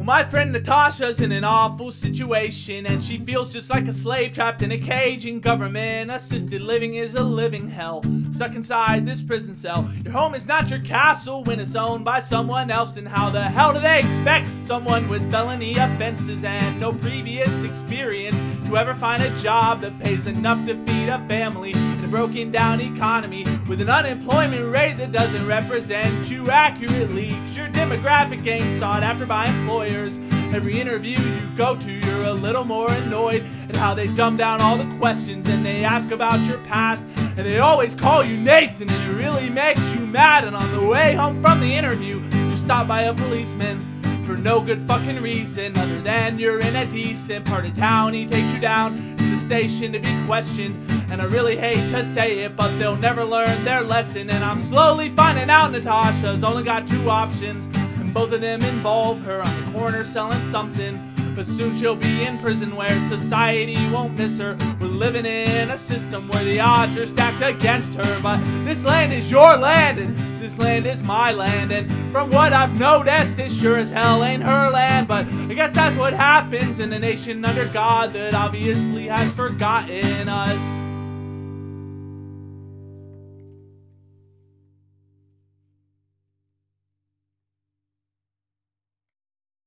My friend Natasha's in an awful situation, and she feels just like a slave trapped in a cage. In government assisted living is a living hell, stuck inside this prison cell. Your home is not your castle when it's owned by someone else. And how the hell do they expect someone with felony offenses and no previous experience to ever find a job that pays enough to feed a family in a broken down economy, with an unemployment rate that doesn't represent you accurately? 'Cause your demographic ain't sought after by employers. Every interview you go to, you're a little more annoyed at how they dumb down all the questions and they ask about your past, and they always call you Nathan, and it really makes you mad. And on the way home from the interview, you're stopped by a policeman for no good fucking reason other than you're in a decent part of town. He takes you down to the station to be questioned, and I really hate to say it, but they'll never learn their lesson. And I'm slowly finding out Natasha's only got two options, and both of them involve her on the corner selling something. But soon she'll be in prison where society won't miss her. We're living in a system where the odds are stacked against her. But this land is your land, and this land is my land, and from what I've noticed, it sure as hell ain't her land. But I guess that's what happens in a nation under God that obviously has forgotten us.